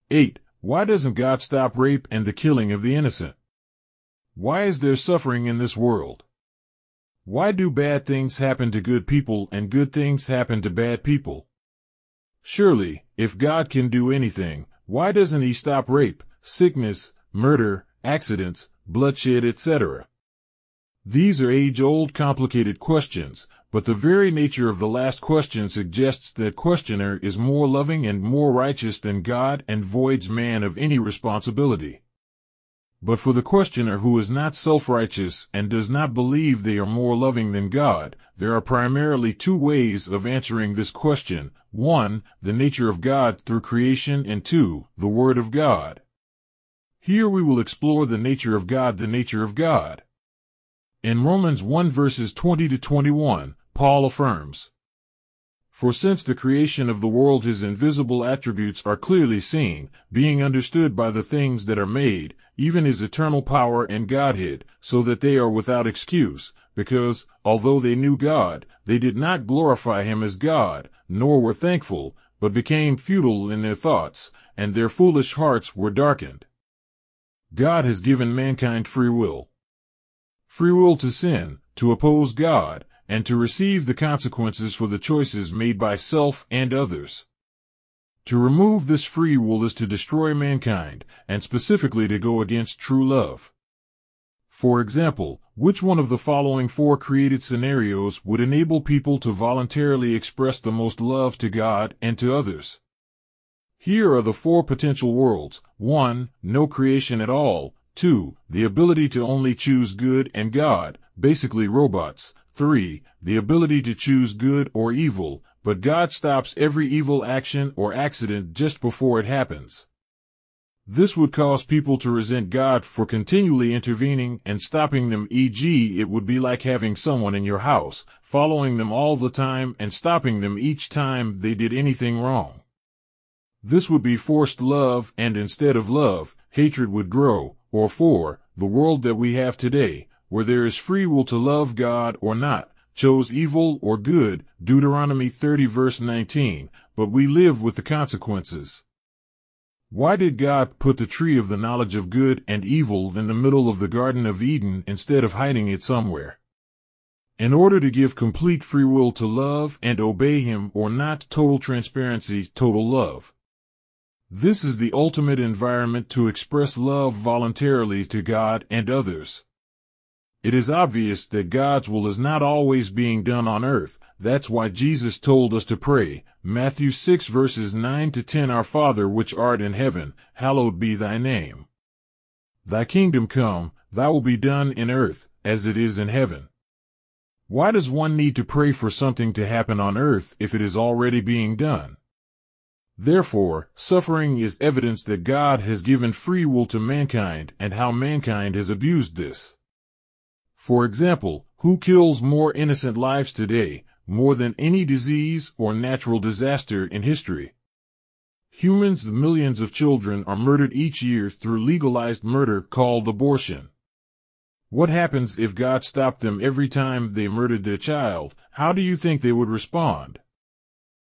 8. Why doesn't God stop rape and the killing of the innocent? Why is there suffering in this world? Why do bad things happen to good people and good things happen to bad people? Surely, if God can do anything, why doesn't He stop rape, sickness, murder, accidents, bloodshed, etc.? These are age-old complicated questions, but the very nature of the last question suggests that questioner is more loving and more righteous than God and voids man of any responsibility. But for the questioner who is not self-righteous and does not believe they are more loving than God, there are primarily two ways of answering this question. 1. The nature of God through creation, and 2. The Word of God. Here we will explore the nature of God. The nature of God. In Romans 1 verses 20 to 21, Paul affirms, "For since the creation of the world His invisible attributes are clearly seen, being understood by the things that are made, even His eternal power and Godhead, so that they are without excuse, because, although they knew God, they did not glorify Him as God, nor were thankful, but became futile in their thoughts, and their foolish hearts were darkened." God has given mankind free will. Free will to sin, to oppose God, and to receive the consequences for the choices made by self and others. To remove this free will is to destroy mankind, and specifically to go against true love. For example, which one of the following 4 created scenarios would enable people to voluntarily express the most love to God and to others? Here are the 4 potential worlds. 1. No creation at all. 2. The ability to only choose good and God, basically robots. 3. The ability to choose good or evil, but God stops every evil action or accident just before it happens. This would cause people to resent God for continually intervening and stopping them, e.g., it would be like having someone in your house, following them all the time and stopping them each time they did anything wrong. This would be forced love, and instead of love, hatred would grow. Or 4, the world that we have today, where there is free will to love God or not, chose evil or good, Deuteronomy 30 verse 19, but we live with the consequences. Why did God put the tree of the knowledge of good and evil in the middle of the Garden of Eden instead of hiding it somewhere? In order to give complete free will to love and obey Him, or not total transparency, total love. This is the ultimate environment to express love voluntarily to God and others. It is obvious that God's will is not always being done on earth. That's why Jesus told us to pray, Matthew 6 verses 9 to 10, Our Father which art in heaven, hallowed be thy name. Thy kingdom come, thy will be done in earth, as it is in heaven. Why does one need to pray for something to happen on earth if it is already being done? Therefore, suffering is evidence that God has given free will to mankind and how mankind has abused this. For example, who kills more innocent lives today, more than any disease or natural disaster in history? Humans, the millions of children are murdered each year through legalized murder called abortion. What happens if God stopped them every time they murdered their child? How do you think they would respond?